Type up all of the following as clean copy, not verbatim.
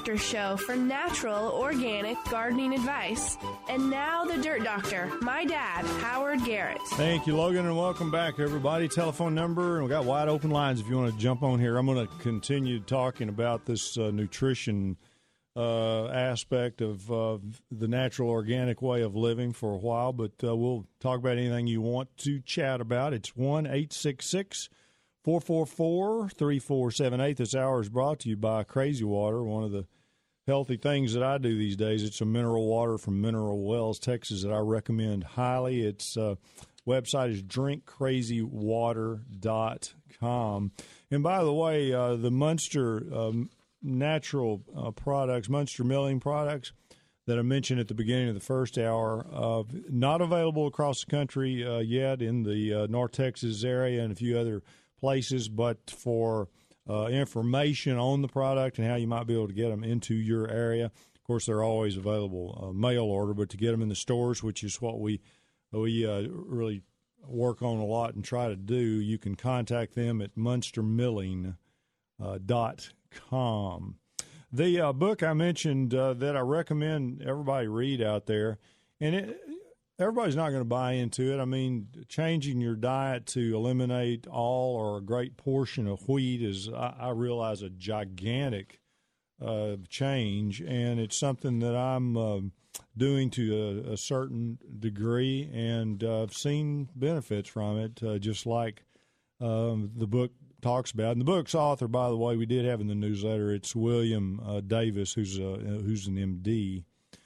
Doctor Show for natural, organic gardening advice. And now the Dirt Doctor, my dad, Howard Garrett. Thank you, Logan, and welcome back, everybody. Telephone number, and we got wide open lines if you want to jump on here. I'm going to continue talking about this nutrition aspect of the natural, organic way of living for a while, but we'll talk about anything you want to chat about. It's 1-866-444-3478. This hour is brought to you by Crazy Water, one of the healthy things that I do these days. It's a mineral water from Mineral Wells, Texas, that I recommend highly. Its website is drinkcrazywater.com. And by the way, the Munster natural products, Munster milling products that I mentioned at the beginning of the first hour, not available across the country yet in the North Texas area and a few other places, but for information on the product and how you might be able to get them into your area. Of course, they're always available mail order, but to get them in the stores, which is what we really work on a lot and try to do, you can contact them at munstermilling.com. The book I mentioned that I recommend everybody read out there, and everybody's not going to buy into it. I mean, changing your diet to eliminate all or a great portion of wheat is, I realize, a gigantic change, and it's something that I'm doing to a certain degree, and I've seen benefits from it, just like the book talks about. And the book's author, by the way, we did have in the newsletter, it's William Davis, who's an MD.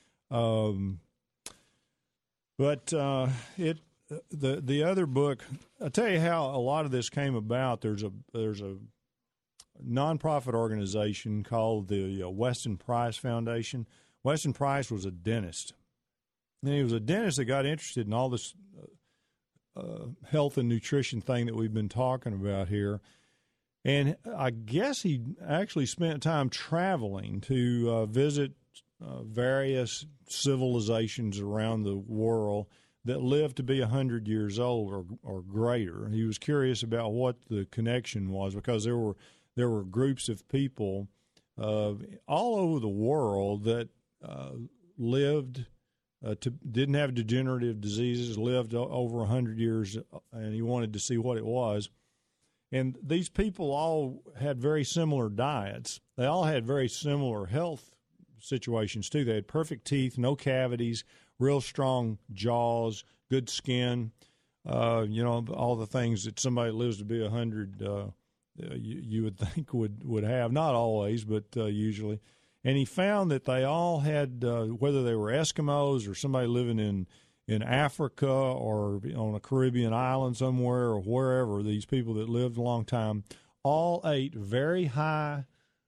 But the other book, I'll tell you how a lot of this came about. There's a nonprofit organization called the Weston Price Foundation. Weston Price was a dentist, and he was a dentist that got interested in all this health and nutrition thing that we've been talking about here. And I guess he actually spent time traveling to visit various civilizations around the world that lived to be 100 years old or greater. He was curious about what the connection was, because there were groups of people all over the world that lived didn't have degenerative diseases, lived over 100 years, and he wanted to see what it was. And these people all had very similar diets. They all had very similar health situations, too. They had perfect teeth, no cavities, real strong jaws, good skin, all the things that somebody lives to be 100 you would think would have. Not always, but usually. And he found that they all had, whether they were Eskimos or somebody living in Africa or on a Caribbean island somewhere or wherever, these people that lived a long time all ate very high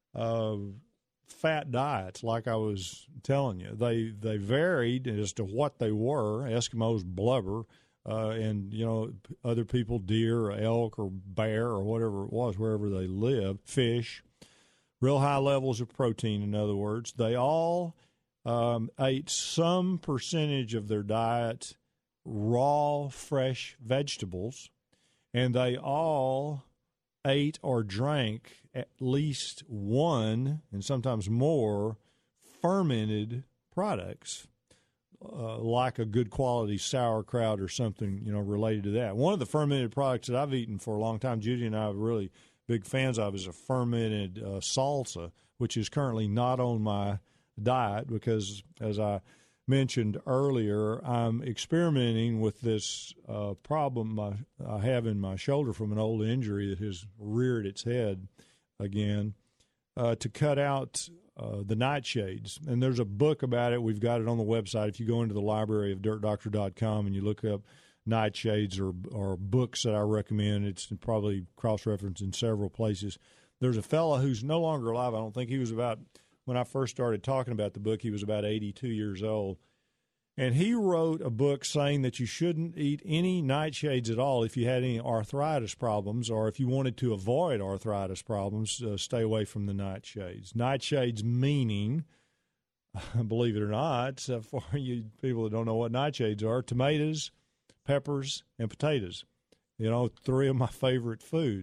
fat diets, like I was telling you. They varied as to what they were. Eskimos blubber, and other people deer or elk or bear or whatever it was, wherever they lived, fish, real high levels of protein, in other words. They all ate some percentage of their diet raw, fresh vegetables, and they all ate or drank at least one, and sometimes more, fermented products, like a good quality sauerkraut or something, related to that. One of the fermented products that I've eaten for a long time, Judy and I are really big fans of, is a fermented salsa, which is currently not on my diet because, as I mentioned earlier, I'm experimenting with this problem I have in my shoulder from an old injury that has reared its head again, to cut out the nightshades. And there's a book about it. We've got it on the website. If you go into the library of dirtdoctor.com and you look up nightshades or books that I recommend, it's probably cross-referenced in several places. There's a fellow who's no longer alive. I don't think he was about, when I first started talking about the book, he was about 82 years old. And he wrote a book saying that you shouldn't eat any nightshades at all if you had any arthritis problems, or if you wanted to avoid arthritis problems, stay away from the nightshades. Nightshades meaning, believe it or not, for you people that don't know what nightshades are, tomatoes, peppers, and potatoes. Three of my favorite foods.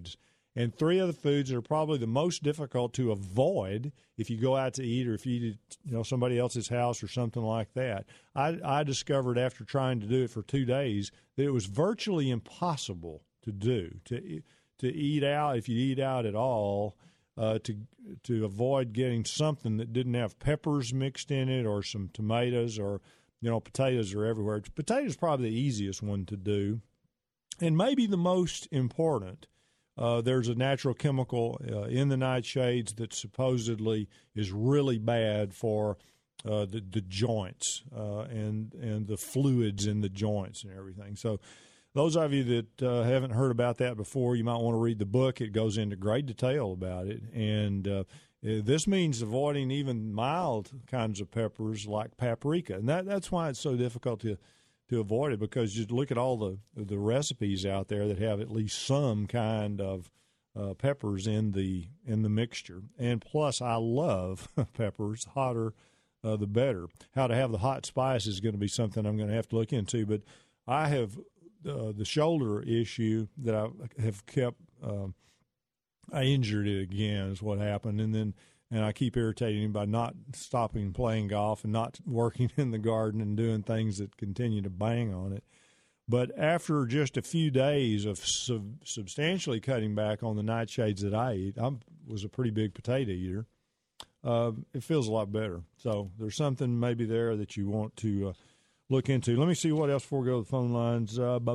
And 3 of the foods that are probably the most difficult to avoid if you go out to eat or if you eat at somebody else's house or something like that. I discovered after trying to do it for 2 days that it was virtually impossible to do, to eat out, if you eat out at all, to avoid getting something that didn't have peppers mixed in it or some tomatoes or, potatoes are everywhere. Potatoes probably the easiest one to do. And maybe the most important. There's a natural chemical in the nightshades that supposedly is really bad for the joints and the fluids in the joints and everything. So those of you that haven't heard about that before, you might want to read the book. It goes into great detail about it. And this means avoiding even mild kinds of peppers like paprika. And that's why it's so difficult to avoid it, because you look at all the recipes out there that have at least some kind of peppers in the mixture. And plus, I love peppers. Hotter, the better. How to have the hot spice is going to be something I'm going to have to look into. But I have the shoulder issue that I have kept. I injured it again is what happened, and I keep irritating him by not stopping playing golf and not working in the garden and doing things that continue to bang on it. But after just a few days of substantially cutting back on the nightshades that I eat, I was a pretty big potato eater. It feels a lot better. So there's something maybe there that you want to look into. Let me see what else before we go to the phone lines.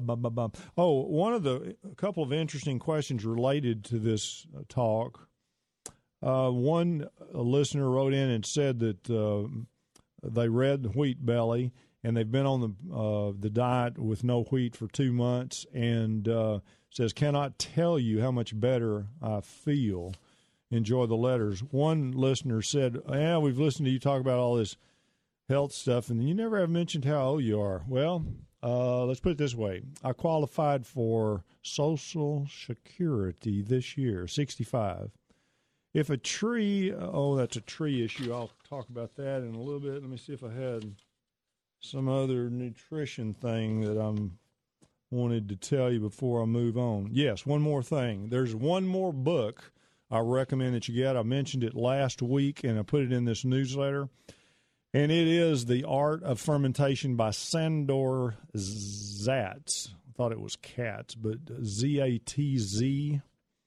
A couple of interesting questions related to this talk. One listener wrote in and said that they read the Wheat Belly and they've been on the diet with no wheat for 2 months, and says, cannot tell you how much better I feel. Enjoy the letters. One listener said, we've listened to you talk about all this health stuff, and you never have mentioned how old you are. Well, let's put it this way. I qualified for Social Security this year, 65. If a tree, that's a tree issue. I'll talk about that in a little bit. Let me see if I had some other nutrition thing that I wanted to tell you before I move on. Yes, one more thing. There's one more book I recommend that you get. I mentioned it last week, and I put it in this newsletter. And it is The Art of Fermentation by Sandor Zatz. I thought it was Katz, but Z-A-T-Z.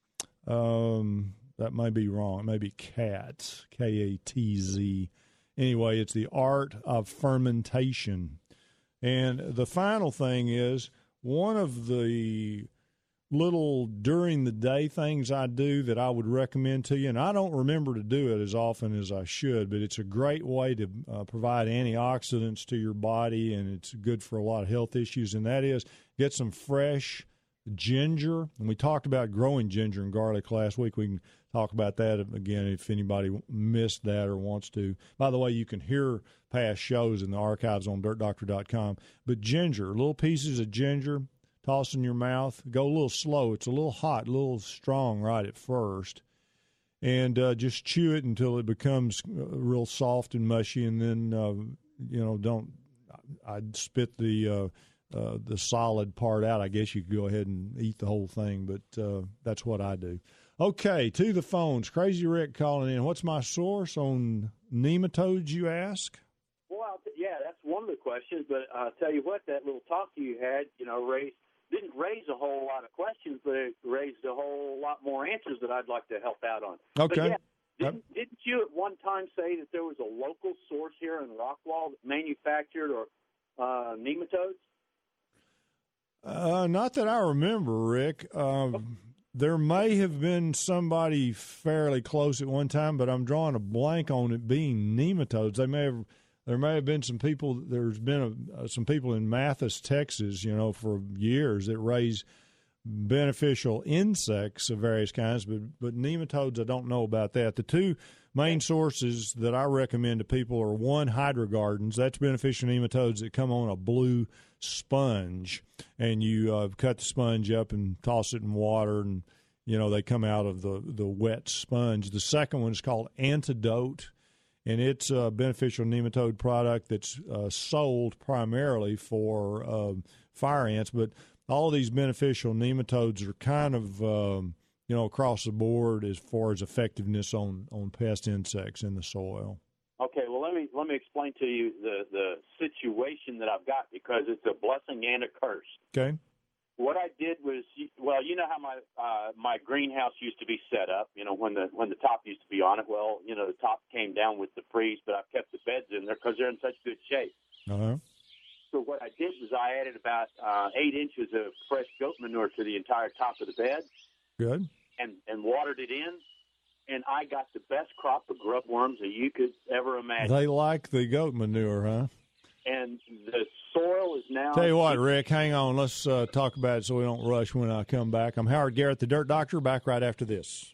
That might be wrong. It may be Katz, K-A-T-Z. Anyway, it's The Art of Fermentation. And the final thing is, one of the little during-the-day things I do that I would recommend to you, and I don't remember to do it as often as I should, but it's a great way to provide antioxidants to your body, and it's good for a lot of health issues, and that is get some fresh ginger. And we talked about growing ginger and garlic last week. We can talk about that again if anybody missed that or wants to. By the way, you can hear past shows in the archives on dirtdoctor.com. But ginger, little pieces of ginger, toss in your mouth. Go a little slow. It's a little hot, a little strong right at first. And just chew it until it becomes real soft and mushy. And then, I'd spit the solid part out. I guess you could go ahead and eat the whole thing, but that's what I do. Okay, to the phones. Crazy Rick calling in. What's my source on nematodes, you ask? Well, that's one of the questions, but I'll tell you what, that little talk you had, didn't raise a whole lot of questions, but it raised a whole lot more answers that I'd like to help out on. Okay. But didn't you at one time say that there was a local source here in Rockwall that manufactured nematodes? Not that I remember, Rick. There may have been somebody fairly close at one time, but I'm drawing a blank on it being nematodes. There may have been some people. There's been some people in Mathis, Texas, for years that raise beneficial insects of various kinds, but nematodes, I don't know about that. The two main sources that I recommend to people are, one, Hydrogardens. That's beneficial nematodes that come on a blue sponge, and you cut the sponge up and toss it in water, and they come out of the wet sponge. The second one is called Antidote, and it's a beneficial nematode product that's sold primarily for fire ants, but all of these beneficial nematodes are kind of across the board as far as effectiveness on pest insects in the soil. Okay, well, let me explain to you the situation that I've got, because it's a blessing and a curse. Okay. What I did was, well, you know how my greenhouse used to be set up, when the top used to be on it. Well, the top came down with the freeze, but I've kept the beds in there because they're in such good shape. Uh-huh. So what I did was I added about 8 inches of fresh goat manure to the entire top of the bed. Good. And watered it in, and I got the best crop of grub worms that you could ever imagine. They like the goat manure, huh? And the soil is now... Tell you what, Rick, hang on. Let's talk about it so we don't rush when I come back. I'm Howard Garrett, the Dirt Doctor, back right after this.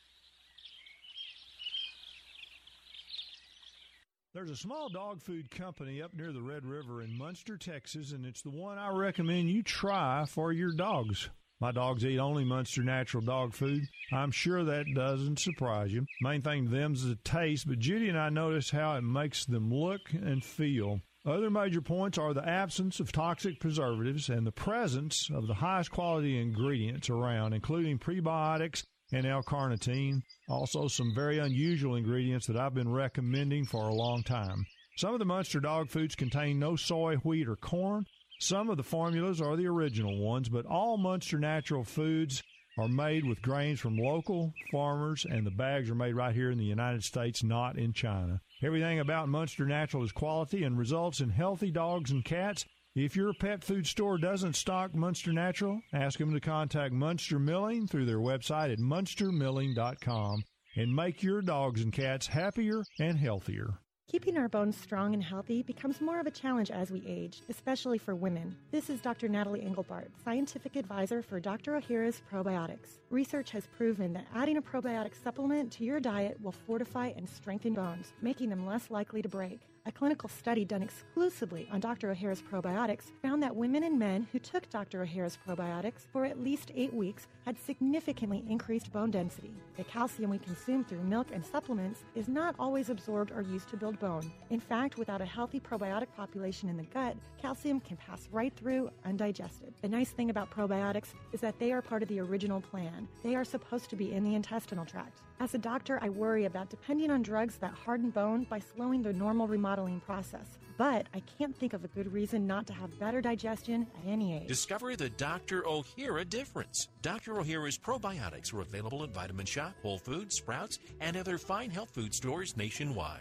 There's a small dog food company up near the Red River in Munster, Texas, and it's the one I recommend you try for your dogs. My dogs eat only Munster natural dog food. I'm sure that doesn't surprise you. Main thing to them is the taste, but Judy and I notice how it makes them look and feel. Other major points are the absence of toxic preservatives and the presence of the highest quality ingredients around, including prebiotics and L-carnitine. Also, some very unusual ingredients that I've been recommending for a long time. Some of the Munster dog foods contain no soy, wheat, or corn. Some of the formulas are the original ones, but all Munster natural foods are made with grains from local farmers, and the bags are made right here in the United States, not in China. Everything about Munster Natural is quality and results in healthy dogs and cats. If your pet food store doesn't stock Munster Natural, ask them to contact Munster Milling through their website at munstermilling.com and make your dogs and cats happier and healthier. Keeping our bones strong and healthy becomes more of a challenge as we age, especially for women. This is Dr. Natalie Engelbart, scientific advisor for Dr. Ohhira's Probiotics. Research has proven that adding a probiotic supplement to your diet will fortify and strengthen bones, making them less likely to break. A clinical study done exclusively on Dr. Ohhira's Probiotics found that women and men who took Dr. Ohhira's Probiotics for at least 8 weeks had significantly increased bone density. The calcium we consume through milk and supplements is not always absorbed or used to build bone. In fact, without a healthy probiotic population in the gut, calcium can pass right through undigested. The nice thing about probiotics is that they are part of the original plan. They are supposed to be in the intestinal tract. As a doctor, I worry about depending on drugs that harden bone by slowing the normal remodeling process. But I can't think of a good reason not to have better digestion at any age. Discover the Dr. Ohhira difference. Dr. Ohhira's probiotics are available at Vitamin Shop, Whole Foods, Sprouts, and other fine health food stores nationwide.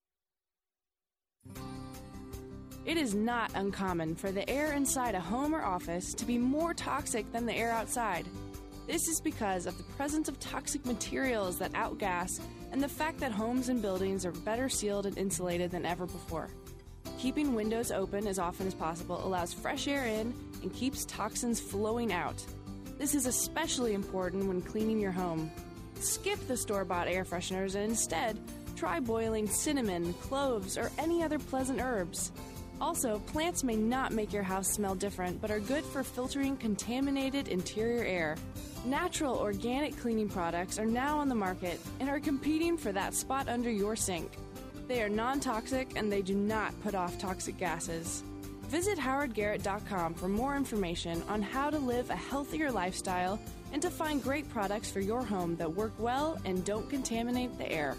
It is not uncommon for the air inside a home or office to be more toxic than the air outside. This is because of the presence of toxic materials that outgas and the fact that homes and buildings are better sealed and insulated than ever before. Keeping windows open as often as possible allows fresh air in and keeps toxins flowing out. This is especially important when cleaning your home. Skip the store-bought air fresheners and instead try boiling cinnamon, cloves, or any other pleasant herbs. Also, plants may not make your house smell different, but are good for filtering contaminated interior air. Natural organic cleaning products are now on the market and are competing for that spot under your sink. They are non-toxic and they do not put off toxic gases. Visit howardgarrett.com for more information on how to live a healthier lifestyle and to find great products for your home that work well and don't contaminate the air.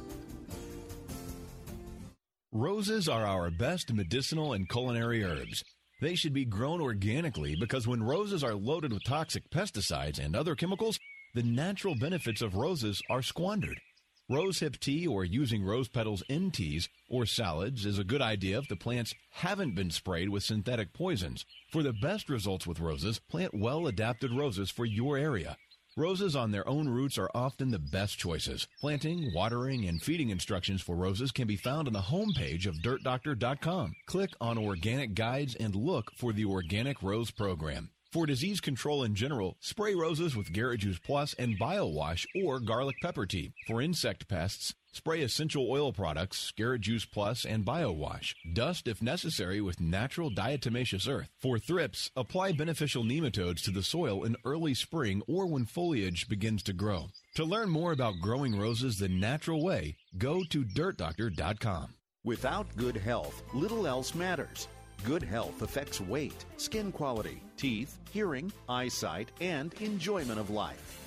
Roses are our best medicinal and culinary herbs. They should be grown organically because when roses are loaded with toxic pesticides and other chemicals, the natural benefits of roses are squandered. Rosehip tea or using rose petals in teas or salads is a good idea if the plants haven't been sprayed with synthetic poisons. For the best results with roses, plant well-adapted roses for your area. Roses on their own roots are often the best choices. Planting, watering, and feeding instructions for roses can be found on the homepage of DirtDoctor.com. Click on Organic Guides and look for the Organic Rose Program. For disease control in general, spray roses with Garrett Juice Plus and BioWash or garlic pepper tea. For insect pests, spray essential oil products, Garrett Juice Plus and BioWash. Dust if necessary with natural diatomaceous earth. For thrips, apply beneficial nematodes to the soil in early spring or when foliage begins to grow. To learn more about growing roses the natural way, go to DirtDoctor.com. Without good health, little else matters. Good health affects weight, skin quality, teeth, hearing, eyesight, and enjoyment of life.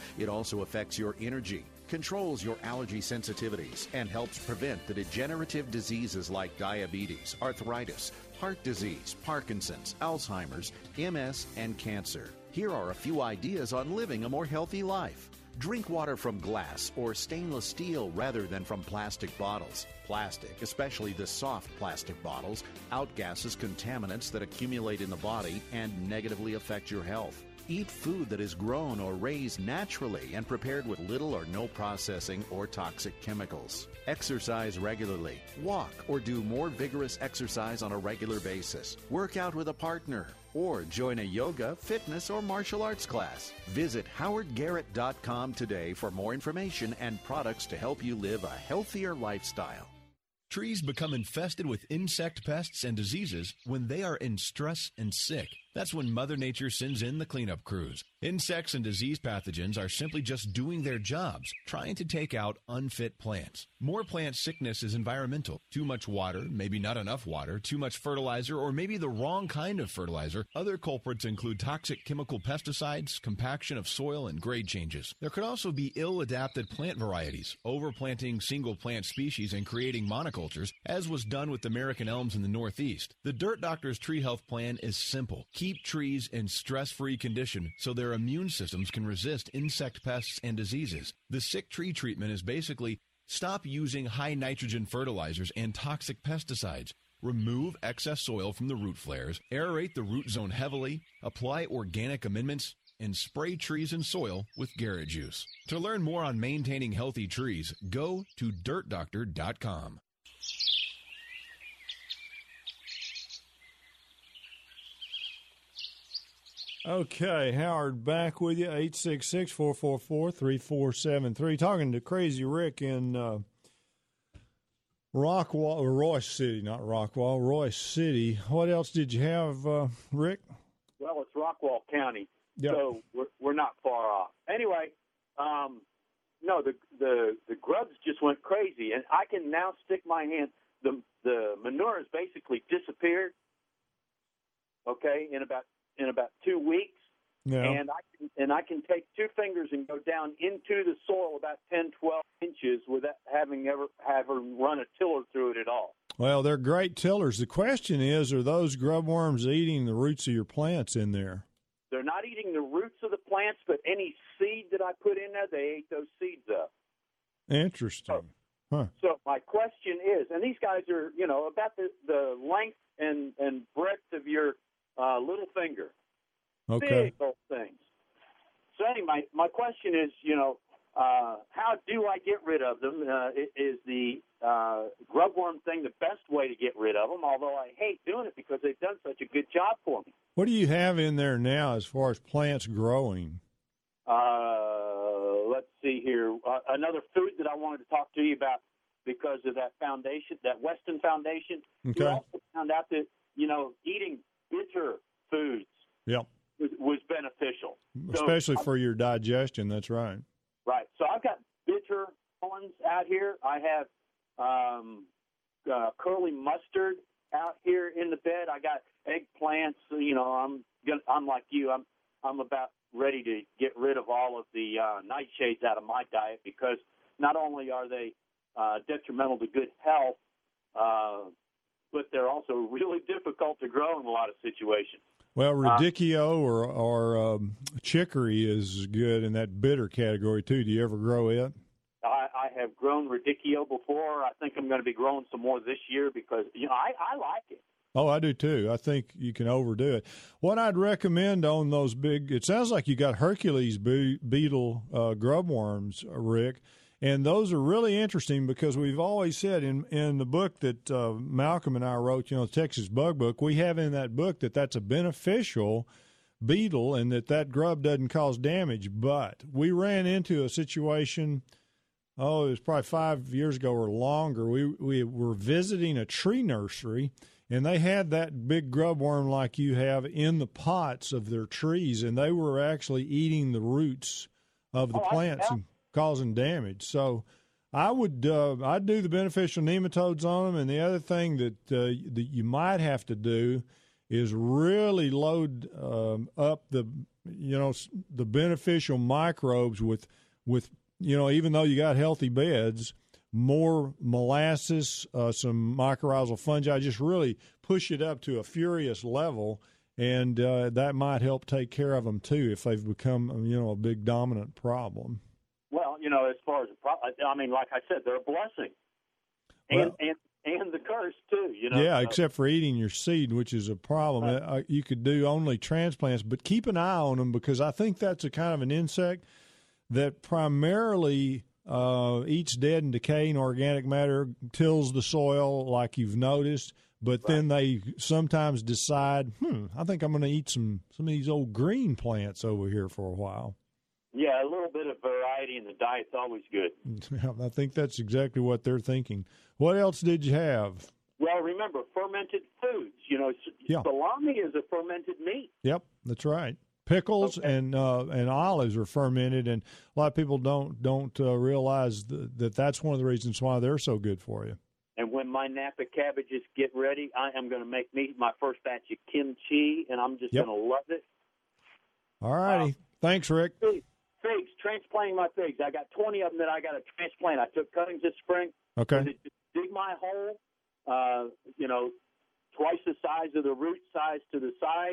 It also affects your energy, controls your allergy sensitivities, and helps prevent the degenerative diseases like diabetes, arthritis, heart disease, Parkinson's, Alzheimer's, MS, and cancer. Here are a few ideas on living a more healthy life. Drink water from glass or stainless steel rather than from plastic bottles. Plastic, especially the soft plastic bottles, outgasses contaminants that accumulate in the body and negatively affect your health. Eat food that is grown or raised naturally and prepared with little or no processing or toxic chemicals. Exercise regularly. Walk or do more vigorous exercise on a regular basis. Work out with a partner or join a yoga, fitness, or martial arts class. Visit howardgarrett.com today for more information and products to help you live a healthier lifestyle. Trees become infested with insect pests and diseases when they are in stress and sick. That's when Mother Nature sends in the cleanup crews. Insects and disease pathogens are simply just doing their jobs, trying to take out unfit plants. More plant sickness is environmental. Too much water, maybe not enough water, too much fertilizer, or maybe the wrong kind of fertilizer. Other culprits include toxic chemical pesticides, compaction of soil, and grade changes. There could also be ill-adapted plant varieties, overplanting single plant species and creating monocultures, as was done with American elms in the Northeast. The Dirt Doctor's Tree Health Plan is simple. Keep trees in stress-free condition so their immune systems can resist insect pests and diseases. The sick tree treatment is basically stop using high nitrogen fertilizers and toxic pesticides. Remove excess soil from the root flares, aerate the root zone heavily, apply organic amendments, and spray trees and soil with Garrett Juice. To learn more on maintaining healthy trees, go to dirtdoctor.com. Okay, Howard back with you, 866-444-3473. Talking to Crazy Rick in Rockwall, or Royce City, not Rockwall, Royce City. What else did you have, Rick? Well, it's Rockwall County, yep. So we're not far off. Anyway, no, the grubs just went crazy, and I can now stick my hand. The manure has basically disappeared. Okay, in about 2 weeks, yeah. and I can take two fingers and go down into the soil about 10, 12 inches without having ever run a tiller through it at all. Well, they're great tillers. The question is, are those grub worms eating the roots of your plants in there? They're not eating the roots of the plants, but any seed that I put in there, they ate those seeds up. Interesting. So my question is, and these guys are, about the length and breadth of your little finger. Okay. Big old things. So anyway, my question is, how do I get rid of them? Is the grubworm thing the best way to get rid of them? Although I hate doing it because they've done such a good job for me. What do you have in there now as far as plants growing? Let's see here. Another food that I wanted to talk to you about because of that foundation, that Weston Foundation. Okay. We also found out that, eating bitter foods was beneficial. Especially for your digestion, that's right. Right. So I've got bitter ones out here. I have curly mustard out here in the bed. I got eggplants. I'm like you. I'm about ready to get rid of all of the nightshades out of my diet because not only are they detrimental to good health, but they're also really difficult to grow in a lot of situations. Well, radicchio or chicory is good in that bitter category, too. Do you ever grow it? I have grown radicchio before. I think I'm going to be growing some more this year because, I like it. Oh, I do, too. I think you can overdo it. What I'd recommend on those it sounds like you got Hercules beetle grubworms, Rick. And those are really interesting because we've always said in the book that Malcolm and I wrote, the Texas Bug Book, we have in that book that that's a beneficial beetle and that grub doesn't cause damage. But we ran into a situation, it was probably 5 years ago or longer. We were visiting a tree nursery, and they had that big grubworm like you have in the pots of their trees, and they were actually eating the roots of the plants and causing damage. So I'd do the beneficial nematodes on them, and the other thing that you might have to do is really load up the beneficial microbes with even though you got healthy beds, more molasses, some mycorrhizal fungi, just really push it up to a furious level, and that might help take care of them too if they've become a big dominant problem. Well, as far as like I said, they're a blessing, and the curse too. Yeah, except for eating your seed, which is a problem. You could do only transplants, but keep an eye on them, because I think that's a kind of an insect that primarily eats dead and decaying organic matter, tills the soil like you've noticed, but then they sometimes decide, I think I'm going to eat some of these old green plants over here for a while. Yeah, a little bit of variety in the diet's always good. I think that's exactly what they're thinking. What else did you have? Well, remember, fermented foods. Salami is a fermented meat. Yep, that's right. Pickles and olives are fermented, and a lot of people don't realize that that's one of the reasons why they're so good for you. And when my Napa cabbages get ready, I am going to make me my first batch of kimchi, and I'm just going to love it. All righty. Thanks, Rick. Figs, transplanting my figs. I got 20 of them that I got to transplant. I took cuttings this spring. Okay. Just dig my hole, twice the size of the root size to the side,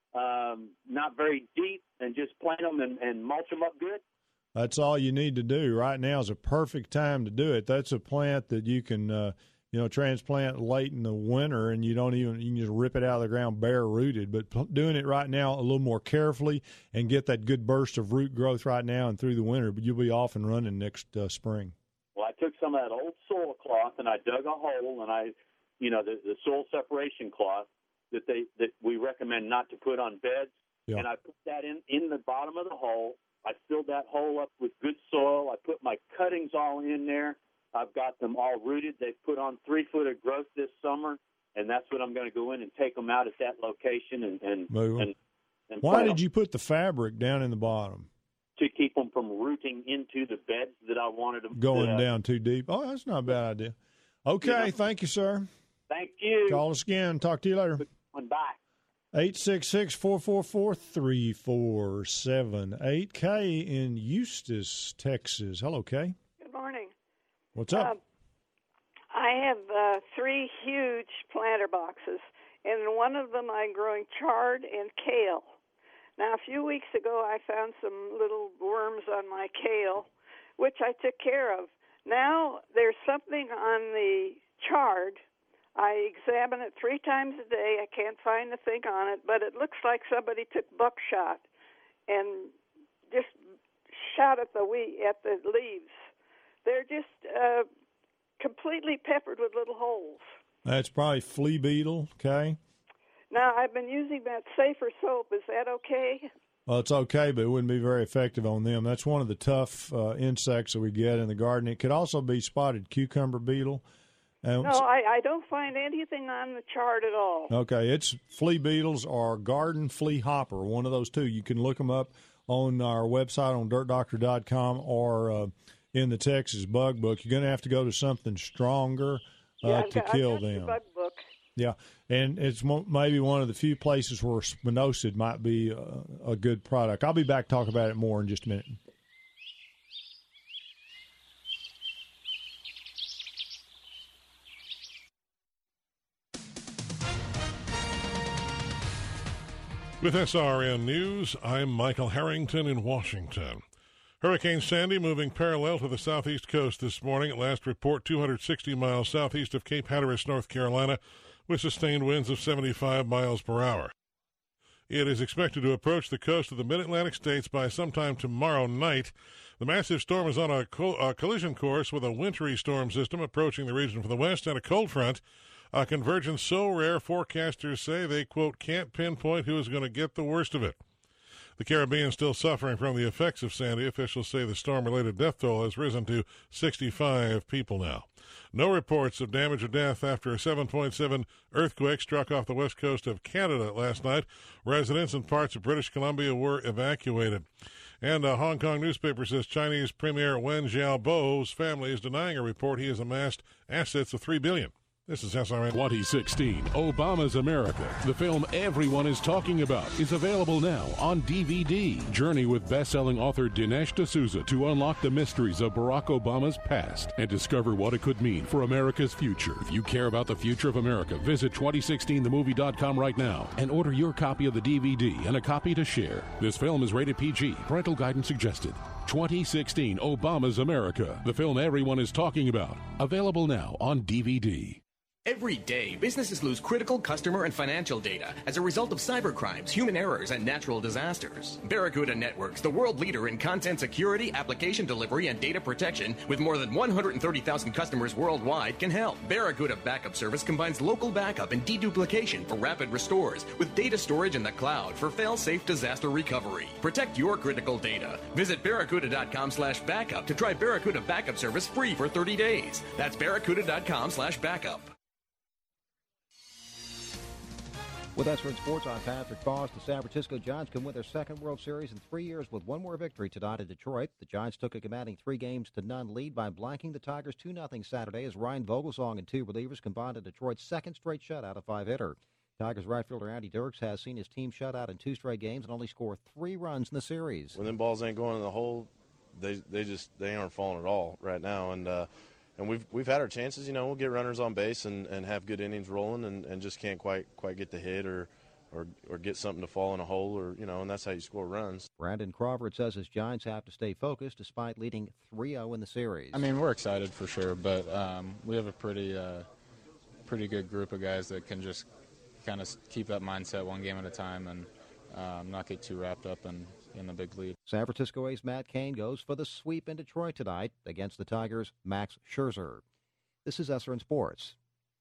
not very deep, and just plant them and mulch them up good. That's all you need to do. Right now is a perfect time to do it. That's a plant that you can, transplant late in the winter, and you can just rip it out of the ground bare rooted. But doing it right now a little more carefully and get that good burst of root growth right now and through the winter, but you'll be off and running next spring. Well, I took some of that old soil cloth and I dug a hole, and the soil separation cloth that we recommend not to put on beds, and I put that in the bottom of the hole. I filled that hole up with good soil. I put my cuttings all in there. I've got them all rooted. They've put on 3 foot of growth this summer, and that's what I'm going to go in and take them out at that location and move them. And why did you put the fabric down in the bottom? To keep them from rooting into the beds that I wanted them going down too deep. Oh, that's not a bad idea. Okay, thank you, sir. Thank you. Call us again. Talk to you later. Bye. 866-444-3478. Kay in Eustis, Texas. Hello, Kay. Good morning. What's up? I have 3 huge planter boxes, and in one of them I'm growing chard and kale. Now, a few weeks ago I found some little worms on my kale, which I took care of. Now there's something on the chard. I examine it 3 times a day. I can't find a thing on it, but it looks like somebody took buckshot and just shot at the leaves. They're just completely peppered with little holes. That's probably flea beetle, okay? Now, I've been using that Safer soap. Is that okay? Well, it's okay, but it wouldn't be very effective on them. That's one of the tough insects that we get in the garden. It could also be spotted cucumber beetle. No, I don't find anything on the chart at all. Okay, it's flea beetles or garden flea hopper, one of those two. You can look them up on our website on dirtdoctor.com or in the Texas Bug Book. You're going to have to go to something stronger to kill them. The Bug Book. Yeah, and it's maybe one of the few places where spinosad might be a good product. I'll be back to talk about it more in just a minute. With SRN News, I'm Michael Harrington in Washington. Hurricane Sandy moving parallel to the southeast coast this morning. At last report, 260 miles southeast of Cape Hatteras, North Carolina, with sustained winds of 75 miles per hour. It is expected to approach the coast of the mid-Atlantic states by sometime tomorrow night. The massive storm is on a collision course with a wintry storm system approaching the region from the west and a cold front. A convergence so rare, forecasters say they, quote, can't pinpoint who is going to get the worst of it. The Caribbean still suffering from the effects of Sandy. Officials say the storm-related death toll has risen to 65 people now. No reports of damage or death after a 7.7 earthquake struck off the west coast of Canada last night. Residents in parts of British Columbia were evacuated. And a Hong Kong newspaper says Chinese Premier Wen Jiabo's family is denying a report he has amassed assets of $3 billion. This is SRN. 2016, Obama's America. The film everyone is talking about is available now on DVD. Journey with best-selling author Dinesh D'Souza to unlock the mysteries of Barack Obama's past and discover what it could mean for America's future. If you care about the future of America, visit 2016themovie.com right now and order your copy of the DVD and a copy to share. This film is rated PG. Parental guidance suggested. 2016, Obama's America. The film everyone is talking about. Available now on DVD. Every day, businesses lose critical customer and financial data as a result of cybercrimes, human errors, and natural disasters. Barracuda Networks, the world leader in content security, application delivery, and data protection, with more than 130,000 customers worldwide, can help. Barracuda Backup Service combines local backup and deduplication for rapid restores with data storage in the cloud for fail-safe disaster recovery. Protect your critical data. Visit barracuda.com/backup to try Barracuda Backup Service free for 30 days. That's barracuda.com/backup. With SRN Sports, I'm Patrick Foss. The San Francisco Giants can win their second World Series in 3 years with one more victory tonight in Detroit. The Giants took a commanding 3-0 lead by blanking the Tigers 2-0 Saturday as Ryan Vogelsong and two relievers combined in Detroit's second straight shutout of five-hitter. Tigers right fielder Andy Dirks has seen his team shut out in 2 straight games and only score 3 runs in the series. When them balls ain't going in the hole, they aren't falling at all right now. And we've had our chances, we'll get runners on base and have good innings rolling and just can't quite get the hit or get something to fall in a hole and that's how you score runs. Brandon Crawford says his Giants have to stay focused despite leading 3-0 in the series. I mean, we're excited for sure, but we have a pretty good group of guys that can just kind of keep that mindset one game at a time and not get too wrapped up in the big lead. San Francisco ace Matt Cain goes for the sweep in Detroit tonight against the Tigers' Max Scherzer. This is SRN Sports.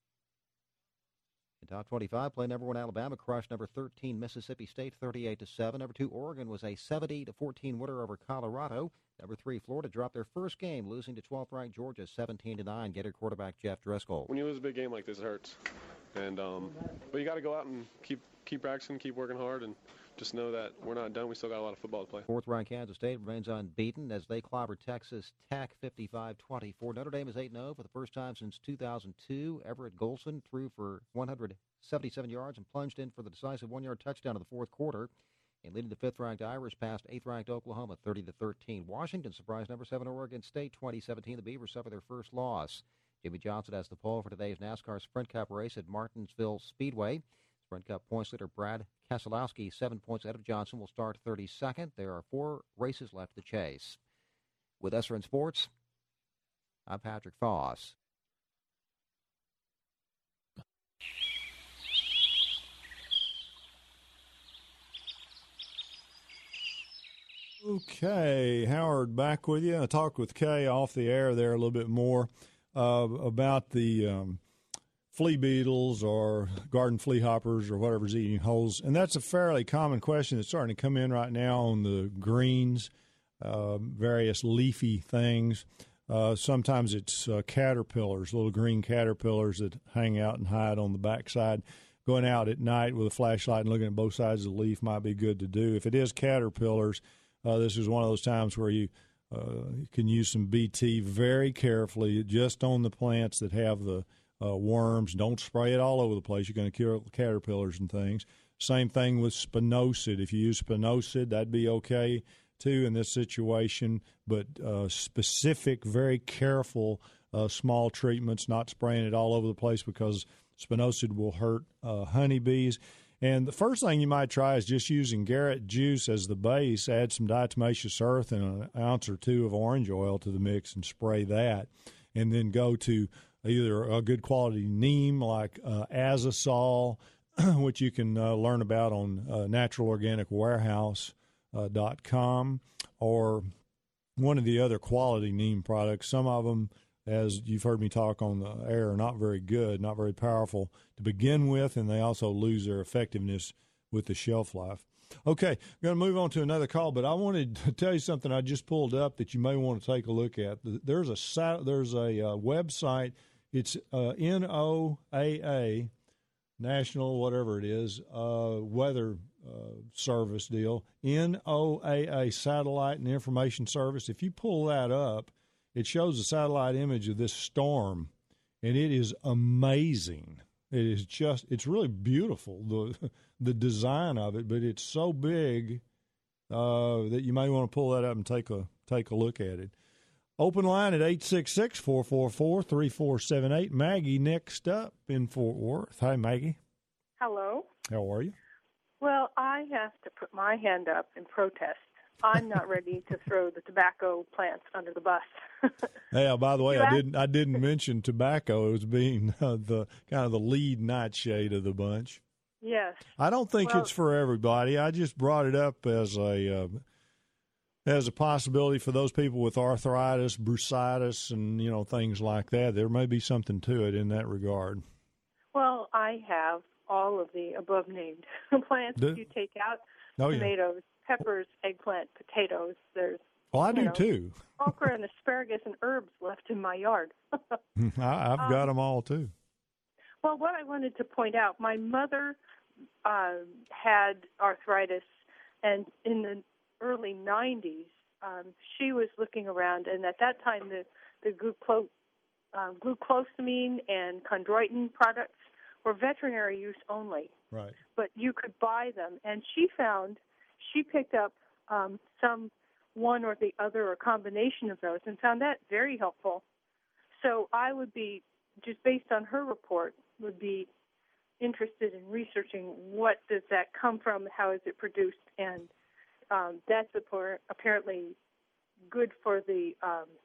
In top 25, play number 1 Alabama crushed number 13 Mississippi State 38-7. Number 2 Oregon was a 70-14 winner over Colorado. Number 3 Florida dropped their first game, losing to 12th ranked Georgia 17-9. Gator quarterback Jeff Driscoll. When you lose a big game like this, it hurts. And but you got to go out and keep practicing, keep working hard, and just know that we're not done. We still got a lot of football to play. 4th-ranked Kansas State remains unbeaten as they clobbered Texas Tech 55-24. Notre Dame is 8-0 for the first time since 2002. Everett Golson threw for 177 yards and plunged in for the decisive 1-yard touchdown in the fourth quarter. And leading the 5th-ranked Irish past 8th-ranked Oklahoma 30-13. Washington surprised number 7 Oregon State 2017. The Beavers suffered their first loss. Jimmy Johnson has the pole for today's NASCAR Sprint Cup race at Martinsville Speedway. Sprint Cup points leader Brad Keselowski, 7 points ahead of Johnson, will start 32nd. There are 4 races left to chase. With SRN Sports, I'm Patrick Foss. Okay, Howard, back with you. I talked with Kay off the air there a little bit more about the flea beetles or garden flea hoppers or whatever's eating holes. And that's a fairly common question that's starting to come in right now on the greens, various leafy things. Sometimes it's caterpillars, little green caterpillars that hang out and hide on the backside. Going out at night with a flashlight and looking at both sides of the leaf might be good to do. If it is caterpillars, this is one of those times where you can use some BT very carefully just on the plants that have the worms. Don't spray it all over the place. You're going to kill caterpillars and things. Same thing with spinosad. If you use spinosad, that'd be okay too in this situation. But specific, very careful, small treatments, not spraying it all over the place because spinosad will hurt honeybees. And the first thing you might try is just using Garrett juice as the base. Add some diatomaceous earth and an ounce or 2 of orange oil to the mix and spray that. And then go to either a good quality neem like Azasol, which you can learn about on naturalorganicwarehouse.com, or one of the other quality neem products. Some of them, as you've heard me talk on the air, are not very good, not very powerful to begin with, and they also lose their effectiveness with the shelf life. Okay, I'm going to move on to another call, but I wanted to tell you something I just pulled up that you may want to take a look at. There's a website. It's NOAA, National whatever it is, Weather Service deal, NOAA, Satellite and Information Service. If you pull that up, it shows a satellite image of this storm and it is amazing. It is just, it's really beautiful, the design of it, but it's so big that you may want to pull that up and take a look at it. Open line at 866-444-3478. Maggie next up in Fort Worth. Hi, Maggie. Hello. How are you? Well, I have to put my hand up in protest. I'm not ready to throw the tobacco plants under the bus. Yeah, by the way, I didn't mention tobacco as being the kind of the lead nightshade of the bunch. Yes. I don't think it's for everybody. I just brought it up as a possibility for those people with arthritis, bursitis, and things like that. There may be something to it in that regard. Well, I have all of the above named plants that you take out: tomatoes, peppers, eggplant, potatoes. There's I do too. Okra and asparagus and herbs left in my yard. I've got them all too. Well, what I wanted to point out, my mother had arthritis, and in the early 90s, she was looking around, and at that time the glucosamine and chondroitin products were veterinary use only. Right. But you could buy them, and she picked up one or the other or combination of those and found that very helpful. So I would be, just based on her report, would be interested in researching what does that come from, how is it produced, and that's apparently good for the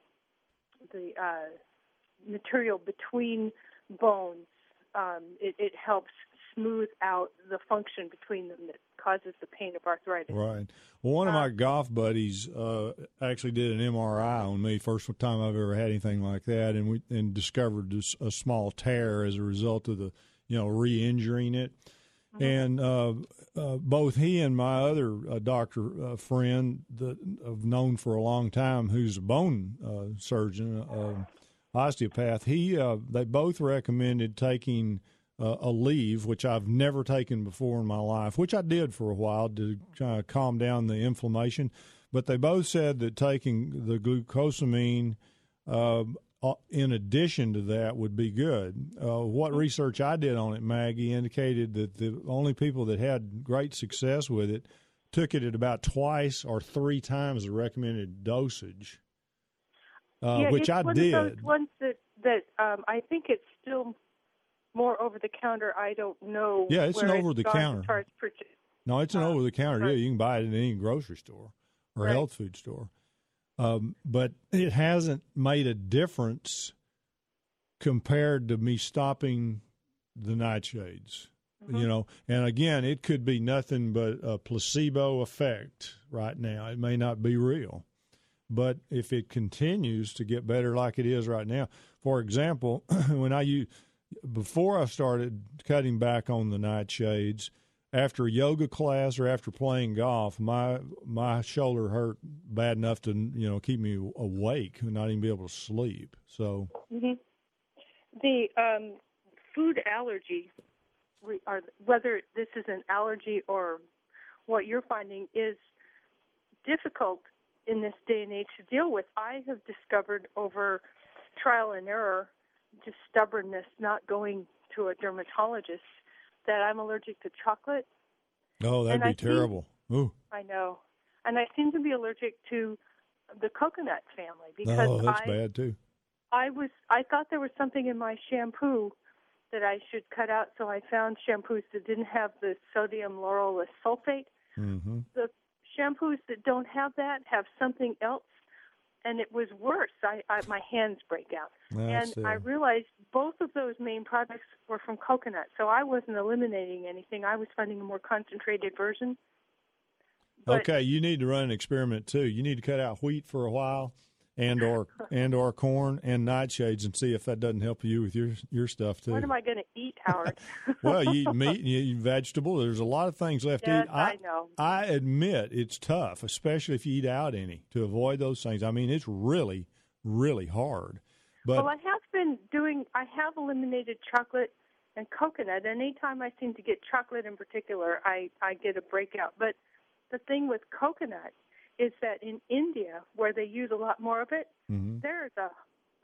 material between bones. It helps smooth out the function between them that causes the pain of arthritis. Right. Well, one of my golf buddies actually did an MRI on me, first time I've ever had anything like that, and discovered a small tear as a result of the re-injuring it. Mm-hmm. And both he and my other doctor friend that I've known for a long time, who's a bone surgeon, osteopath, they both recommended taking a leave, which I've never taken before in my life, which I did for a while to kind of calm down the inflammation. But they both said that taking the glucosamine in addition to that would be good. What research I did on it, Maggie, indicated that the only people that had great success with it took it at about twice or three times the recommended dosage, which I did. It's one of those ones that I think it's still more over the counter. I don't know. Yeah, it's an over the counter. No, it's an over the counter. Right. Yeah, you can buy it in any grocery store or health food store. But it hasn't made a difference compared to me stopping the nightshades, And again, it could be nothing but a placebo effect right now. It may not be real. But if it continues to get better like it is right now, for example, before I started cutting back on the nightshades, after a yoga class or after playing golf, my shoulder hurt bad enough to keep me awake and not even be able to sleep. So the food allergy, or whether this is an allergy or what you're finding, is difficult in this day and age to deal with. I have discovered over trial and error, just stubbornness, not going to a dermatologist, that I'm allergic to chocolate. Oh, that'd be terrible. Ooh. I know. And I seem to be allergic to the coconut family because that's bad too. I thought there was something in my shampoo that I should cut out, so I found shampoos that didn't have the sodium lauryl sulfate. Mm-hmm. The shampoos that don't have that have something else, and it was worse. My hands break out. I realized both of those main products were from coconut, so I wasn't eliminating anything. I was finding a more concentrated version. Okay, you need to run an experiment too. You need to cut out wheat for a while, and or corn and nightshades, and see if that doesn't help you with your stuff too. What am I going to eat, Howard? Well, you eat meat, you eat vegetable. There's a lot of things left to eat. I know. I admit it's tough, especially if you eat out any, to avoid those things. I mean, it's really, really hard. But I have eliminated chocolate and coconut. Anytime I seem to get chocolate in particular, I get a breakout. But the thing with coconut is that in India, where they use a lot more of it, there's a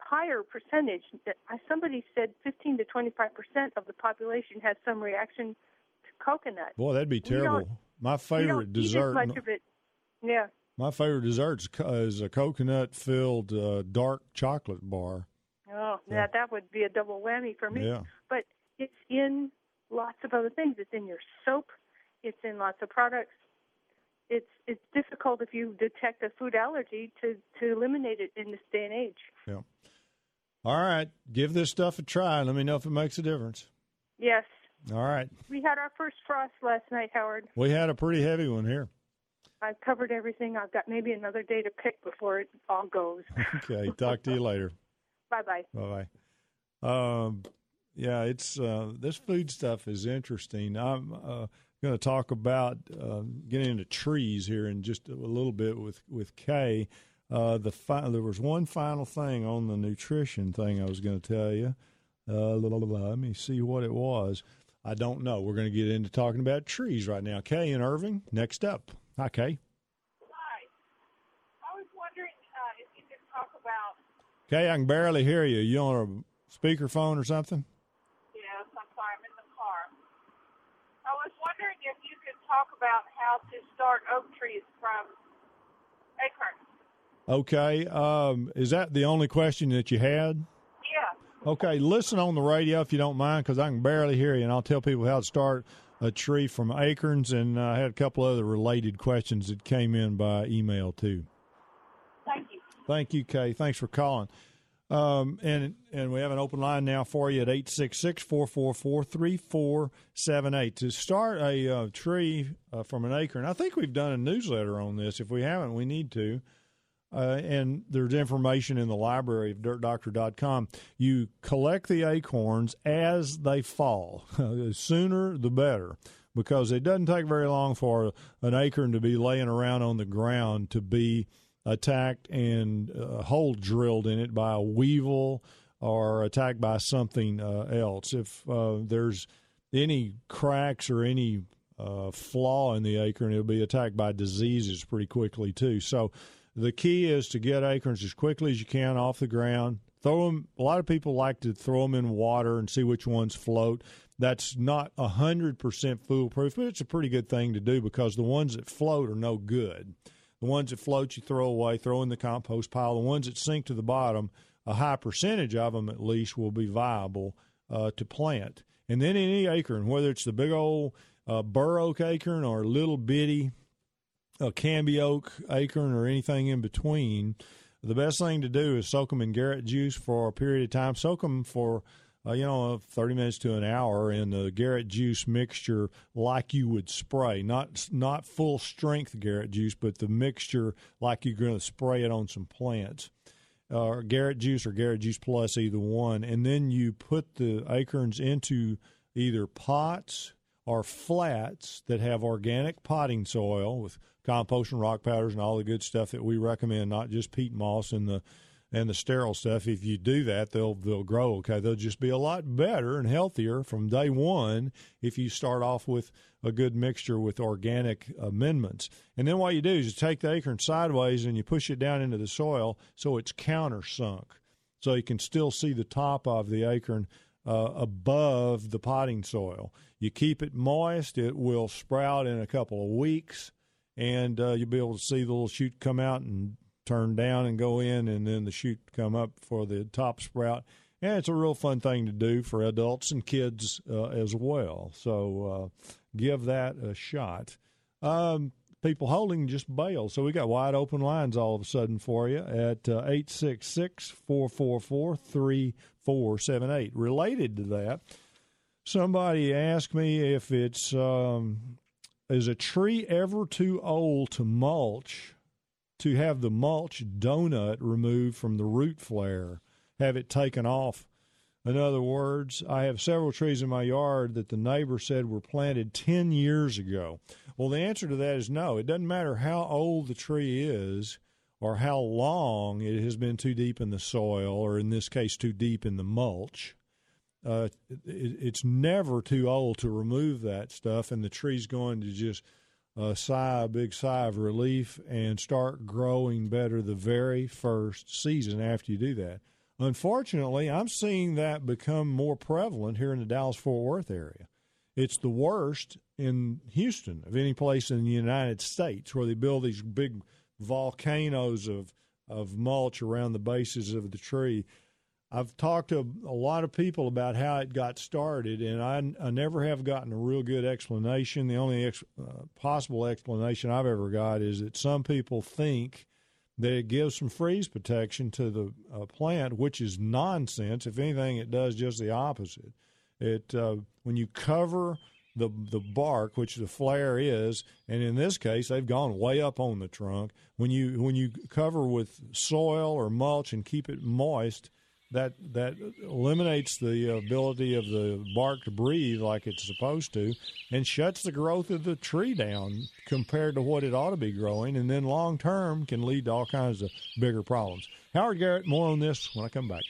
higher percentage. Somebody said 15 to 25% of the population has some reaction to coconut. Boy, that'd be terrible. My favorite dessert. Much of it. Yeah. My favorite dessert is a coconut-filled dark chocolate bar. Oh, yeah. That would be a double whammy for me. Yeah. But it's in lots of other things. It's in your soap. It's in lots of products. It's difficult if you detect a food allergy to eliminate it in this day and age. Yeah. All right. Give this stuff a try and let me know if it makes a difference. Yes. All right. We had our first frost last night, Howard. We had a pretty heavy one here. I've covered everything. I've got maybe another day to pick before it all goes. Okay. Talk to you later. Bye-bye. Bye-bye. Yeah, it's this food stuff is interesting. I'm going to talk about getting into trees here in just a little bit with Kay. There was one final thing on the nutrition thing I was going to tell you. Let me see what it was. I don't know. We're going to get into talking about trees right now. Kay in Irving, next up. Hi, Kay. Hi. I was wondering if you could talk about... Kay, I can barely hear you. You on a speakerphone or something? Yes, I'm sorry. I'm in the car. I was wondering if you could talk about how to start oak trees from acorns. Okay. Is that the only question that you had? Yeah. Okay. Listen on the radio if you don't mind, because I can barely hear you, and I'll tell people how to start a tree from acorns, and I had a couple other related questions that came in by email, too. Thank you. Thank you, Kay. Thanks for calling. And we have an open line now for you at 866-444-3478. To start a tree from an acorn, I think we've done a newsletter on this. If we haven't, we need to. And there's information in the library of dirtdoctor.com. You collect the acorns as they fall. The sooner, the better, because it doesn't take very long for an acorn to be laying around on the ground to be attacked and a hole drilled in it by a weevil or attacked by something else. If there's any cracks or any flaw in the acorn, it'll be attacked by diseases pretty quickly, too. So the key is to get acorns as quickly as you can off the ground. Throw them. A lot of people like to throw them in water and see which ones float. That's not 100% foolproof, but it's a pretty good thing to do because the ones that float are no good. The ones that float you throw away, throw in the compost pile. The ones that sink to the bottom, a high percentage of them at least will be viable to plant. And then any acorn, whether it's the big old bur oak acorn or little bitty Canby oak acorn or anything in between, the best thing to do is soak them in Garrett juice for a period of time. Soak them for 30 minutes to an hour in the Garrett juice mixture like you would spray. Not full strength Garrett juice, but the mixture like you're going to spray it on some plants. Garrett Juice or Garrett Juice Plus, either one. And then you put the acorns into either pots or flats that have organic potting soil with compost and rock powders and all the good stuff that we recommend, not just peat moss and the sterile stuff. If you do that, they'll grow okay. They'll just be a lot better and healthier from day one if you start off with a good mixture with organic amendments. And then what you do is you take the acorn sideways and you push it down into the soil so it's countersunk, so you can still see the top of the acorn above the potting soil. You keep it moist, it will sprout in a couple of weeks, and you'll be able to see the little shoot come out and turn down and go in, and then the shoot come up for the top sprout. And it's a real fun thing to do for adults and kids as well. So give that a shot. People holding just bail. So we got wide open lines all of a sudden for you at 866-444-3478. Related to that, somebody asked me if it's is a tree ever too old to mulch, to have the mulch donut removed from the root flare, have it taken off. In other words, I have several trees in my yard that the neighbor said were planted 10 years ago. Well, the answer to that is no. It doesn't matter how old the tree is or how long it has been too deep in the soil, or in this case, too deep in the mulch. It's never too old to remove that stuff, and the tree's going to just sigh a big sigh of relief and start growing better the very first season after you do that. unfortunately, I'm seeing that become more prevalent here in the Dallas-Fort Worth area. It's the worst in Houston of any place in the United States, where they build these big volcanoes of mulch around the bases of the tree. I've talked to a lot of people about how it got started, and I never have gotten a real good explanation. The only possible explanation I've ever got is that some people think that it gives some freeze protection to the plant, which is nonsense. If anything, it does just the opposite. When you cover the bark, which the flare is, and in this case, they've gone way up on the trunk. When you cover with soil or mulch and keep it moist, that eliminates the ability of the bark to breathe like it's supposed to, and shuts the growth of the tree down compared to what it ought to be growing, and then long term can lead to all kinds of bigger problems. Howard Garrett, more on this when I come back.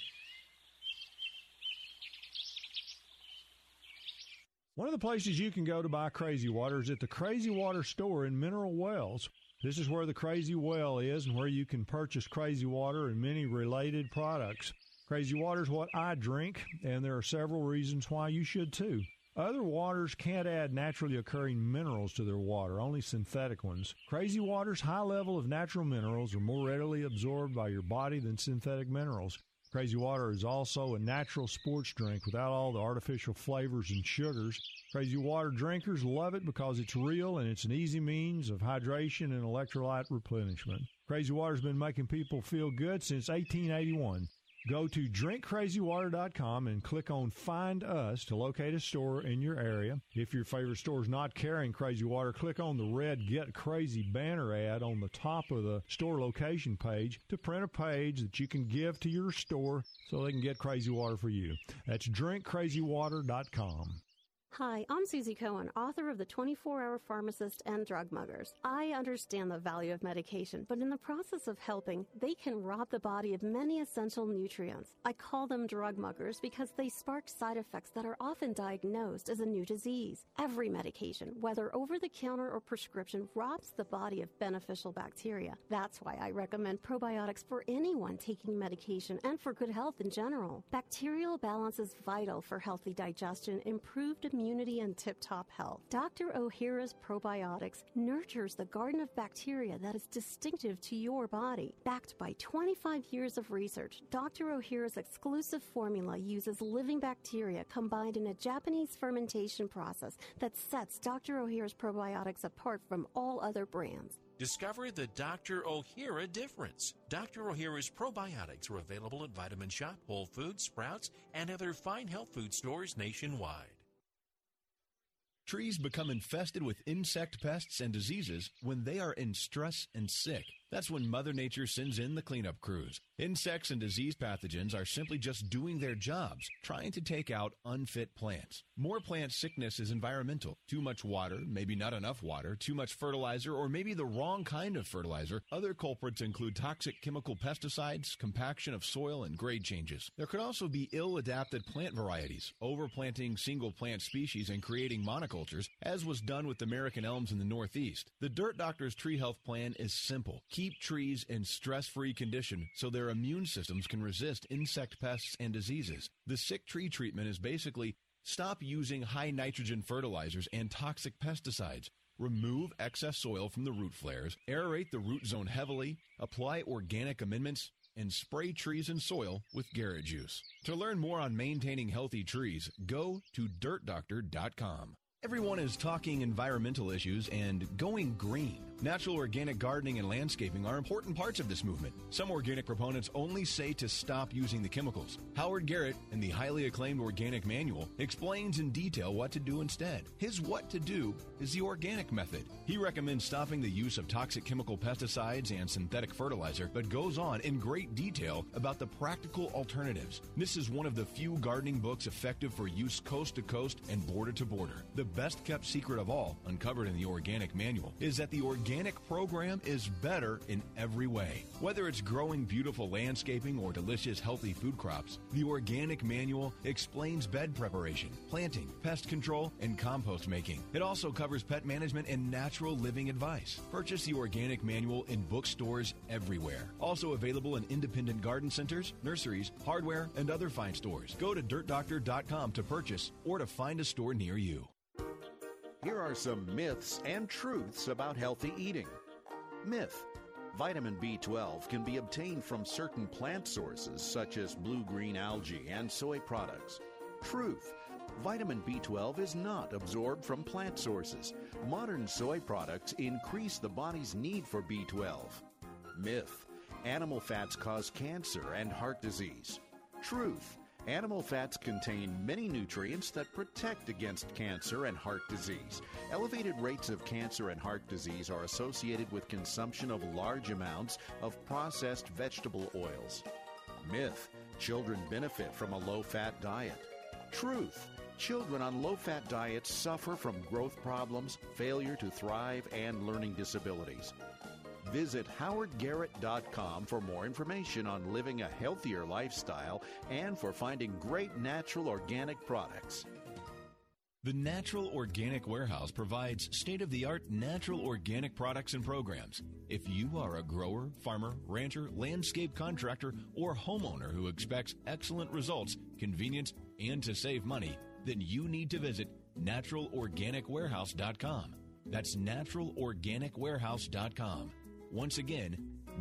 One of the places you can go to buy Crazy Water is at the Crazy Water store in Mineral Wells. This is where the Crazy Well is and where you can purchase Crazy Water and many related products. Crazy Water is what I drink, and there are several reasons why you should too. Other waters can't add naturally occurring minerals to their water, only synthetic ones. Crazy Water's high level of natural minerals are more readily absorbed by your body than synthetic minerals. Crazy Water is also a natural sports drink without all the artificial flavors and sugars. Crazy Water drinkers love it because it's real and it's an easy means of hydration and electrolyte replenishment. Crazy Water's been making people feel good since 1881. Go to drinkcrazywater.com and click on Find Us to locate a store in your area. If your favorite store is not carrying Crazy Water, click on the red Get Crazy banner ad on the top of the store location page to print a page that you can give to your store so they can get Crazy Water for you. That's drinkcrazywater.com. Hi, I'm Susie Cohen, author of The 24-Hour Pharmacist and Drug Muggers. I understand the value of medication, but in the process of helping, they can rob the body of many essential nutrients. I call them drug muggers because they spark side effects that are often diagnosed as a new disease. Every medication, whether over-the-counter or prescription, robs the body of beneficial bacteria. That's why I recommend probiotics for anyone taking medication and for good health in general. Bacterial balance is vital for healthy digestion, improved immunity, and tip-top health. Dr. Ohhira's Probiotics nurtures the garden of bacteria that is distinctive to your body. Backed by 25 years of research, Dr. Ohhira's exclusive formula uses living bacteria combined in a Japanese fermentation process that sets Dr. Ohhira's Probiotics apart from all other brands. Discover the Dr. Ohhira difference. Dr. Ohhira's probiotics are available at Vitamin Shop, Whole Foods, Sprouts, and other fine health food stores nationwide. Trees become infested with insect pests and diseases when they are in stress and sick. That's when Mother Nature sends in the cleanup crews. Insects and disease pathogens are simply just doing their jobs, trying to take out unfit plants. More plant sickness is environmental. Too much water, maybe not enough water, too much fertilizer, or maybe the wrong kind of fertilizer. Other culprits include toxic chemical pesticides, compaction of soil, and grade changes. There could also be ill-adapted plant varieties, overplanting single plant species and creating monocultures, as was done with American elms in the Northeast. The Dirt Doctor's Tree Health Plan is simple. Keep trees in stress-free condition so their immune systems can resist insect pests and diseases. The sick tree treatment is basically stop using high nitrogen fertilizers and toxic pesticides. Remove excess soil from the root flares, aerate the root zone heavily, apply organic amendments, and spray trees and soil with Garrett Juice. To learn more on maintaining healthy trees, go to dirtdoctor.com. Everyone is talking environmental issues and going green. Natural organic gardening and landscaping are important parts of this movement. Some organic proponents only say to stop using the chemicals. Howard Garrett, in the highly acclaimed Organic Manual, explains in detail what to do instead. His what to do is the organic method. He recommends stopping the use of toxic chemical pesticides and synthetic fertilizer, but goes on in great detail about the practical alternatives. This is one of the few gardening books effective for use coast to coast and border to border. The best-kept secret of all, uncovered in the Organic Manual, is that the Organic program is better in every way. Whether it's growing beautiful landscaping or delicious healthy food crops, the Organic Manual explains bed preparation, planting, pest control, and compost making. It also covers pet management and natural living advice. Purchase the Organic Manual in bookstores everywhere. Also available in independent garden centers, nurseries, hardware, and other fine stores. Go to dirtdoctor.com to purchase or to find a store near you. Here are some myths and truths about healthy eating. Myth: vitamin B12 can be obtained from certain plant sources such as blue-green algae and soy products. Truth: vitamin B12 is not absorbed from plant sources. Modern soy products increase the body's need for B12. Myth: animal fats cause cancer and heart disease. Truth: animal fats contain many nutrients that protect against cancer and heart disease. Elevated rates of cancer and heart disease are associated with consumption of large amounts of processed vegetable oils. Myth: children benefit from a low-fat diet. Truth: children on low-fat diets suffer from growth problems, failure to thrive, and learning disabilities. Visit howardgarrett.com for more information on living a healthier lifestyle and for finding great natural organic products. The Natural Organic Warehouse provides state-of-the-art natural organic products and programs. If you are a grower, farmer, rancher, landscape contractor, or homeowner who expects excellent results, convenience, and to save money, then you need to visit naturalorganicwarehouse.com. That's naturalorganicwarehouse.com. Once again,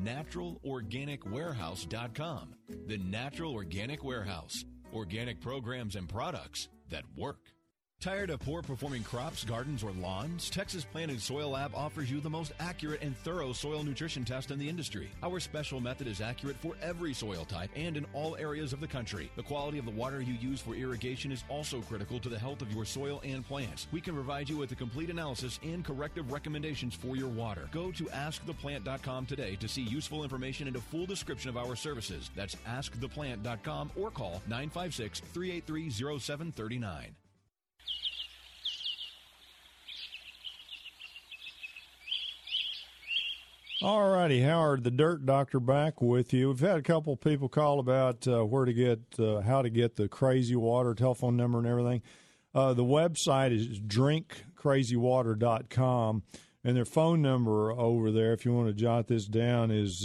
naturalorganicwarehouse.com. The Natural Organic Warehouse. Organic programs and products that work. Tired of poor-performing crops, gardens, or lawns? Texas Plant and Soil Lab offers you the most accurate and thorough soil nutrition test in the industry. Our special method is accurate for every soil type and in all areas of the country. The quality of the water you use for irrigation is also critical to the health of your soil and plants. We can provide you with a complete analysis and corrective recommendations for your water. Go to AskThePlant.com today to see useful information and a full description of our services. That's AskThePlant.com or call 956-383-0739. All righty, Howard, the Dirt Doctor, back with you. We've had a couple people call about where to get, how to get the Crazy Water telephone number and everything. The website is drinkcrazywater.com, and their phone number over there, if you want to jot this down, is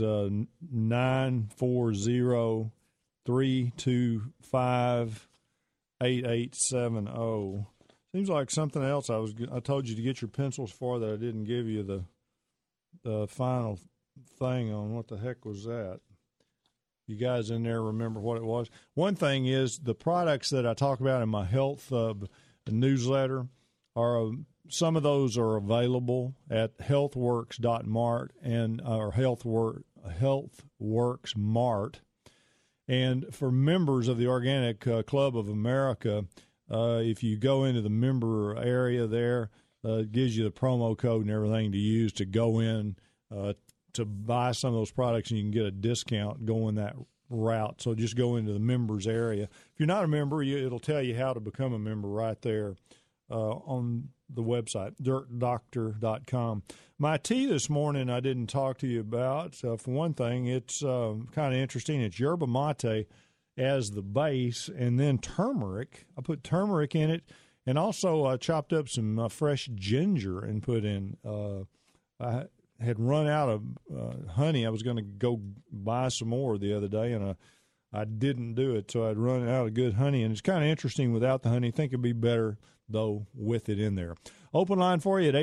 940-325-8870. Seems like something else I told you to get your pencils for that I didn't give you the final thing on. What the heck was that? You guys in there remember what it was? One thing is the products that I talk about in my health newsletter are some of those are available at healthworks.mart and or Healthworks Mart. And for members of the Organic Club of America, if you go into the member area there, it gives you the promo code and everything to use to go in to buy some of those products, and you can get a discount going that route. So just go into the members area. If you're not a member, it'll tell you how to become a member right there on the website, dirtdoctor.com. My tea this morning I didn't talk to you about. For one thing, it's kind of interesting. It's yerba mate as the base, and then turmeric. I put turmeric in it. And also chopped up some fresh ginger and put in. I had run out of honey. I was going to go buy some more the other day, and I didn't do it. So I'd run out of good honey. And it's kind of interesting without the honey. I think it'd be better, though, with it in there. Open line for you at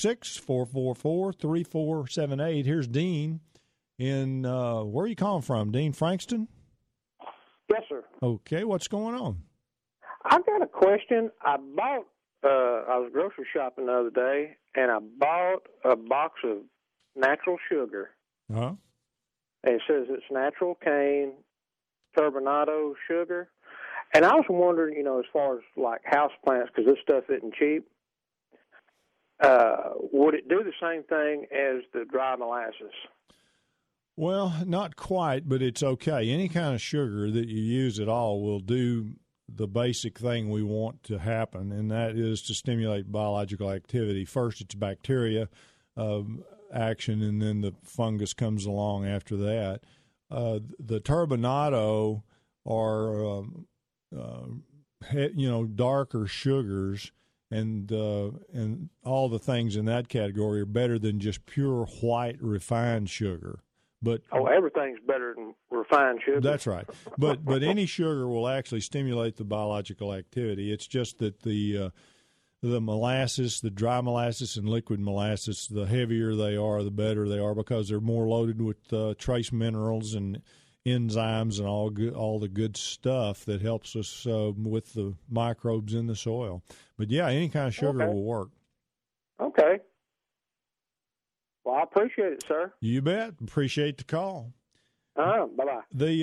866-444-3478. Here's Dean in, where are you calling from? Dean, Frankston? Yes, sir. Okay, what's going on? I've got a question. I was grocery shopping the other day, and I bought a box of natural sugar. Uh-huh. And it says it's natural cane turbinado sugar. And I was wondering, as far as like house plants, because this stuff isn't cheap, would it do the same thing as the dry molasses? Well, not quite, but it's okay. Any kind of sugar that you use at all will do the basic thing we want to happen, and that is to stimulate biological activity. First, it's bacteria action, and then the fungus comes along after that. The turbinado are, darker sugars, and all the things in that category are better than just pure white refined sugar. But everything's better than refined sugar. That's right. But any sugar will actually stimulate the biological activity. It's just that the molasses, the dry molasses and liquid molasses, the heavier they are, the better they are, because they're more loaded with trace minerals and enzymes and all the good stuff that helps us with the microbes in the soil. But yeah, any kind of sugar will work. Okay. Well, I appreciate it, sir. You bet. Appreciate the call. Bye-bye.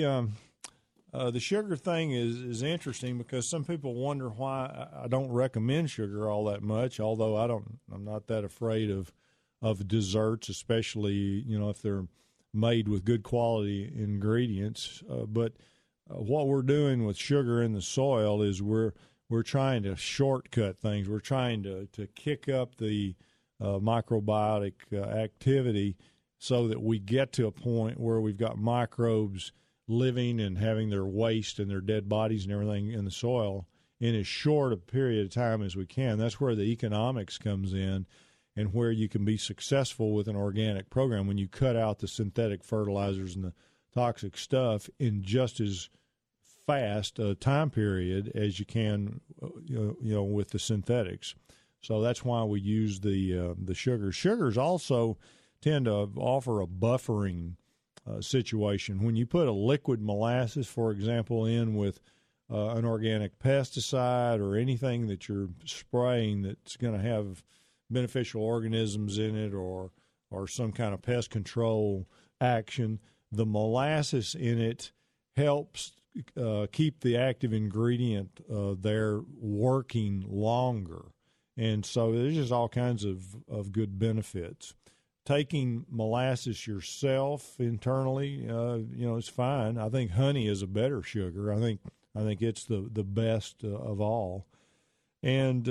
The sugar thing is interesting because some people wonder why I don't recommend sugar all that much, although I'm not that afraid of desserts, especially, if they're made with good quality ingredients. But what we're doing with sugar in the soil is we're trying to shortcut things. We're trying to kick up the microbiotic activity so that we get to a point where we've got microbes living and having their waste and their dead bodies and everything in the soil in as short a period of time as we can. That's where the economics comes in, and where you can be successful with an organic program when you cut out the synthetic fertilizers and the toxic stuff in just as fast a time period as you can, with the synthetics. So that's why we use the sugars. Sugars also tend to offer a buffering situation. When you put a liquid molasses, for example, in with an organic pesticide or anything that you're spraying that's going to have beneficial organisms in it or some kind of pest control action, the molasses in it helps keep the active ingredient there working longer. And so there's just all kinds of good benefits. Taking molasses yourself internally, is fine. I think honey is a better sugar. I think it's the best of all. And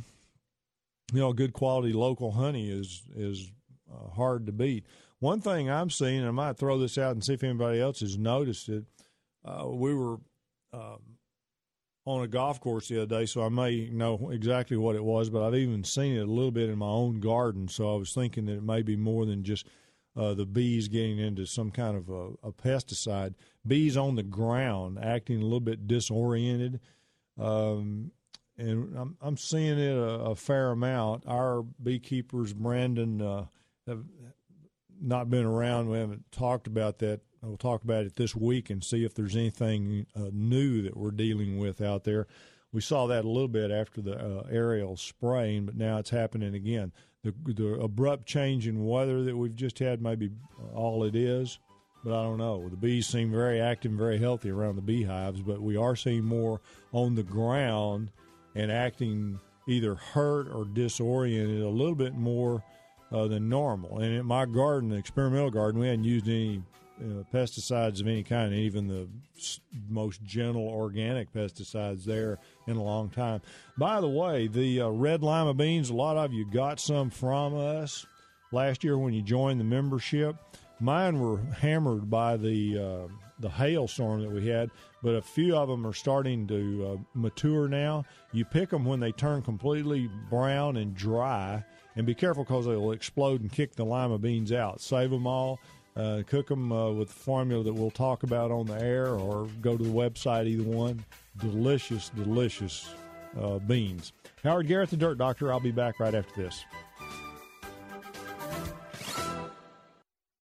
good quality local honey is hard to beat. One thing I'm seeing, and I might throw this out and see if anybody else has noticed it. We were on a golf course the other day, so I may know exactly what it was, but I've even seen it a little bit in my own garden, so I was thinking that it may be more than just the bees getting into some kind of a pesticide. Bees on the ground acting a little bit disoriented, and I'm seeing it a fair amount. Our beekeepers, Brandon, have not been around. We haven't talked about that. We'll talk about it this week and see if there's anything new that we're dealing with out there. We saw that a little bit after the aerial spraying, but now it's happening again. The abrupt change in weather that we've just had may be all it is, but I don't know. The bees seem very active and very healthy around the beehives, but we are seeing more on the ground and acting either hurt or disoriented a little bit more than normal. And in my garden, the experimental garden, we hadn't used any pesticides of any kind, even the most gentle organic pesticides there in a long time. By the way, the red lima beans, a lot of you got some from us last year when you joined the membership. Mine were hammered by the hailstorm that we had, but a few of them are starting to mature now. You pick them when they turn completely brown and dry, and be careful because they'll explode and kick the lima beans out. Save them all. Cook them with the formula that we'll talk about on the air, or go to the website, either one. Delicious, delicious beans. Howard Garrett, the Dirt Doctor. I'll be back right after this.